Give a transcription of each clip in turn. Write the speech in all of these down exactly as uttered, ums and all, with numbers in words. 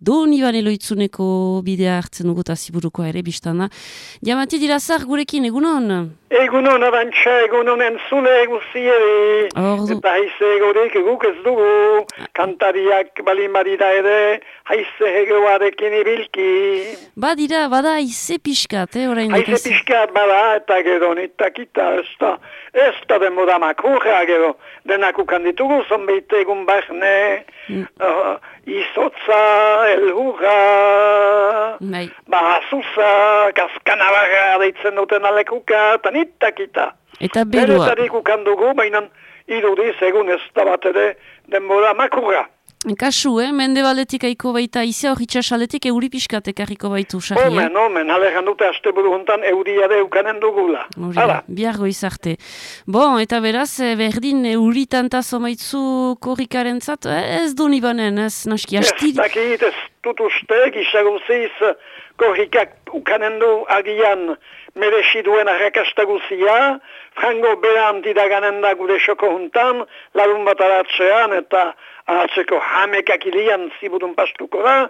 Doni Bane Loitzuneko bidea hartzen dugu eta ziburukoa ere biztana. Diamati Dirazar gurekin, egunon? Egunon abantxa, egunon entzule guzieri. Ordu. Eta haize egorik guk ez dugu. Kantariak balimarida ere, haize hegoarekin ibilki. Badira, bada haize pixkat, eh, orain Haize pixkat bada, eta gero nitakita, ez da, ez da denbora makurra gero. Denak ukan ditugu, zonbeite egun barne, mm. uh, izotza, elhurra, bai. bahazuza, kaskanabarra deitzen duten alekuka, eta nitakita. Eta berua. Beretarik ukan dugu, baina irudiz egun ez da bat ere denbora makurra. Kasu, eh? Mendebaletik aiko baita, izia hori txasaletik euri pixkat ekarriko baitu, Sarri, eh? Omen, omen, alegan dute aste buru hontan euriade ukanen dugula. Hori, biargo izarte. Bon, eta beraz, berdin euri tantazo maitzu korrikaren zat, ez du nibanen, ez naski, hastiri. Ez dakit, ez dut uste, gisaguziz korrikak ukanen du agian merexi duen arrakastaguzia, frango beran didaganen da gure xoko hontan, larun bat aratzean, eta atzeko hamekak ilian ziburun pastuko da,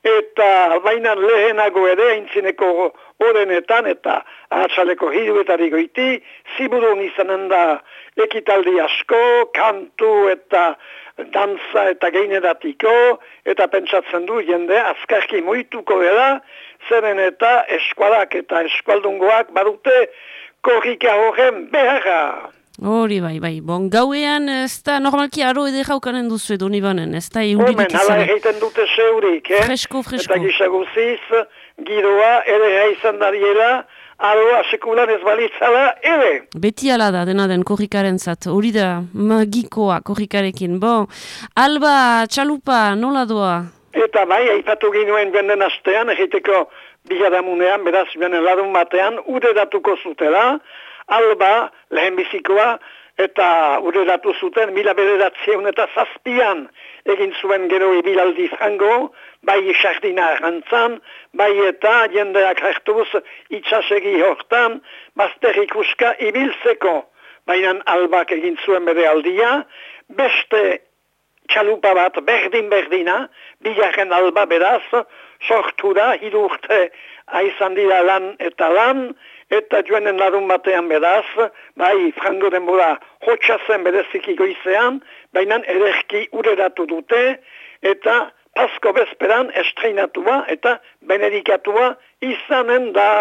eta baina lehenago ere aintzineko orenetan eta atzaleko hiruetari goiti, ziburun izanen da ekitaldi asko, kantu eta danza eta geinedatiko, eta pentsatzen du jende azkarki muituko dela, zeren eta eskualak eta eskualdungoak badute korrika horren beharra. Hori bai, bai. Bon, gauean ez da normalki aro edera ukanen duzu edo nibanen, ez da euririk izan. Omen, hala egiten dute zeurik, eh? Fresko, fresko. Eta gisaguziz, giroa ere izan dariela, aroa sekulan ez balitzala ere. Beti ala da, dena den korrikaren zat. Hori da, magikoa korrikarekin. Bon, Alba, Txalupa, nola doa? Eta bai, aipatu ginuen benden astean, egiteko biharamunean, beraz, benen larun batean, ureratuko zutela, Alba, lehenbizikoa, eta ureratu zuten, mila bederatzieun eta zazpian egin zuen gero ibilaldi frango, bai sardina errantzan, bai eta jendeak hartuz itxasegi hortan, bazter ikuska ibiltzeko. Baina Albak egin zuen bere aldia, beste Txalupa bat berdin-berdina, bigarren Alba beraz, sortu da, hiru urte aizan dira lan eta lan, eta joanen larun batean beraz, bai frango denbora hotxazen bereziki goizean, baina ederki ureratu dute, eta pasko bezperan estreinatua eta benedikatua izanen da.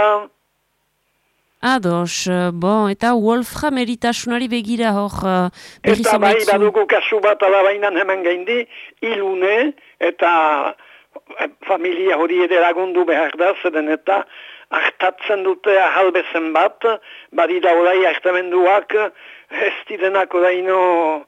Ados, bon, eta Wolfram eritasunari begira hor uh, berri eta bai zamaitzu. badugu kasu bat alabainan hemen gaindi, ilune, eta familia hori ere lagundu behar da, zeden eta hartatzen dute ahalbezen bat, badida orai hartamenduak, ez didenak oraino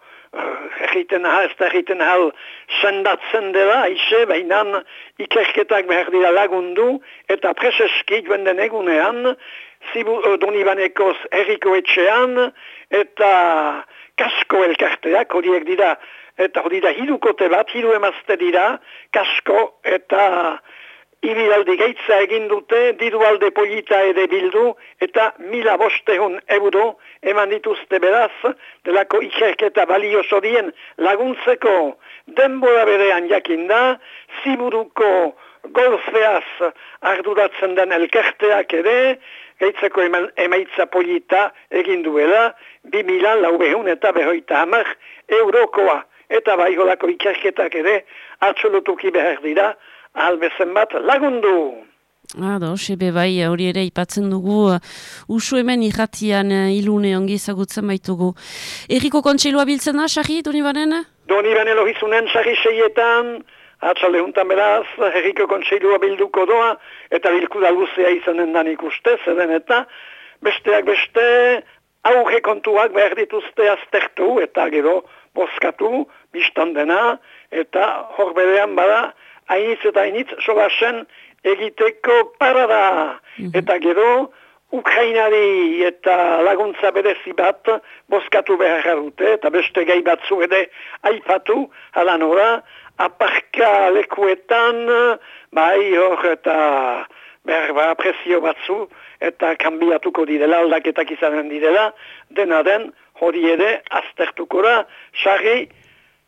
egiten ahal, ez da egiten ahal sendatzen dela, aixe, bainan ikerketak behar dira lagundu, eta preseski joan den egunean, Zibu, Donibanekoz erriko etxean, eta kasko elkarteak, horiek dira, eta hori da hirukote bat, hiru emazte dira, kasko eta ibilaldi gaitza egin dute, diru alde polita ere bildu, eta mila bostehun euro eman dituzte beraz, delako ikerketa balioso dien laguntzeko denbora berean jakinda, ziburuko golfeaz arduratzen den elkarteak ere, gaitzeko emaitza polita egin duela, bi mila laurehun eta behoita hamar eurokoa. Eta bai holako ikerketak ere, atxolotuki behar dira, albezen bat lagundu. Ados, ebe bai, hori ere ipatzen dugu, uh, usu hemen irratian uh, ilune ongi ezagutzen baitugu. Erriko kontseilua biltzen da, Sarri, Donibanen? Donibanen lohizunen, Sarri seietan, atxalde juntan beraz, herriko kontseilua bilduko doa, eta bilkuda luzea izanen dan ikuste, zeden eta besteak beste aurre kontuak behar dituzte aztertu, eta gero bozkatu, biztan dena, eta hor berean bada, hainitz eta hainitz sogasen egiteko parada. Mm-hmm. Eta gero, Ukrainari eta laguntza berezi bat bozkatu behar dute, eta beste gai batzu ere aipatu, hala nora, aparka lekuetan, bai hor eta behar ba, presio batzu, eta kanbiatuko direla, aldaketak izanen direla, dena den hori ere aztertuko da, Sarri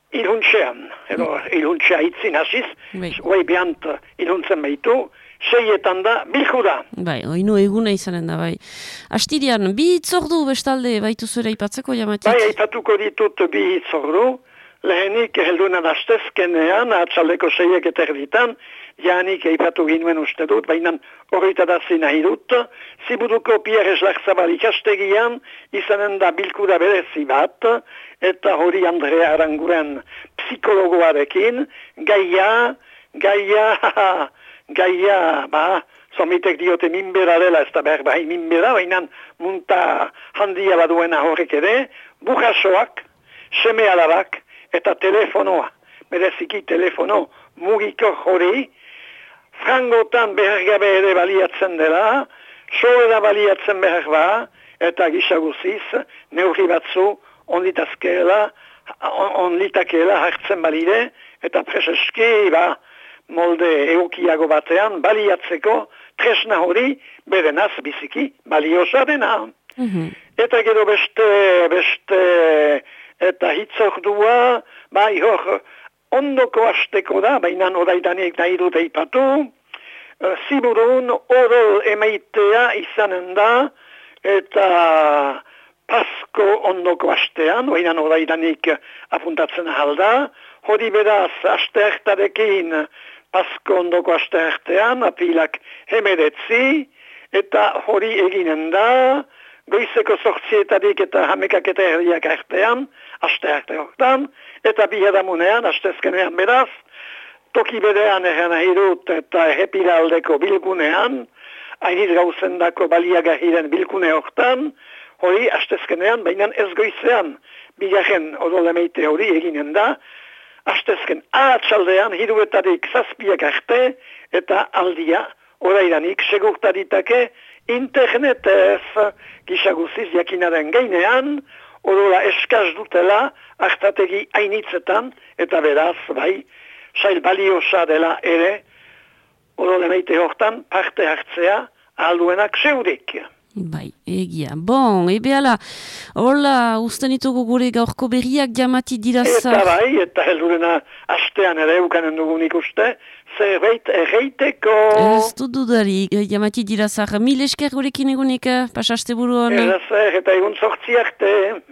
ilhuntzean, edo ilhuntzea hitzin hasiz, Bai. guai behant ilhuntzen behitu, seietan da bilkura. Bai, oinu eguna izanen da, bai. Astirian, bi itzordu bestalde baitu zuera ipatzeko, Jamatik? Bai, aipatuko ditut bi itzordu, lehenik heldunan astezkenean, atxaldeko seiek eta erditan, janik eipatu ginuen uste dut, baina horreta da zina idut, Ziburuko Pierre Eslagzabal ikastegian, izanen da bilkura berezi bat, eta hori Andrea Aranguren psikologoarekin, gaia, gaia, gaia, ba, zomitek diote minbera dela, ez da behar bai minbera, baina munta handia baduena horrek ere, bujasoak, seme alabak, eta telefonoa, bereziki telefono mugiko hori, frangotan behar gabe ere baliatzen dela, soera baliatzen behar ba, eta gisa guziz, neurri batzu onditazkeela, onditakeela hartzen balide, eta preseski ba, molde eukiago batean baliatzeko tresna hori berenaz biziki baliosa dena. Mm-hmm. Eta gero beste, beste, eta hitzordua, bai hor, ondoko asteko da, baina odaidanik nahi dut eipatu, uh, Ziburun odol emaitea izanen da, eta Pasko ondoko astean, baina odaidanik apuntatzen halda, hori beraz aste hartarekin Pasko ondoko aste hartean, apilak hemeretzi, eta hori eginen da, goizeko sortzietarik eta hamekak eta erdiak artean, aste arte hortan, eta bihadamunean, astezkenean beraz, toki berean egen ahirut eta epiraldeko bilgunean, hainit gauzendako baliagahiren bilgune hortan, hori astezkenean, baina ez goizean, bigarren odolemeite hori eginen da, astezken atxaldean, hiruetarik zazpiak arte, eta aldia, orairanik, segurtaritake, internetez gisaguziz jakinaren gainean, odola eskaz dutela hartategi hainitzetan, eta beraz, bai, sail baliosa dela ere, odola meite hortan parte hartzea alduenak zeurik. Bai, egia. Bon, ebe ala, hola, usten ditugu gure gaurko berriak Jamati Diraza. Eta bai, eta heldurena astean ere ukanen dugunik uste, zerbait erreiteko. Ez du dudarik, Jamati Diraza. Mil esker gurekin egunik, pasaste buruan. Ez, eta egun sortzi arte.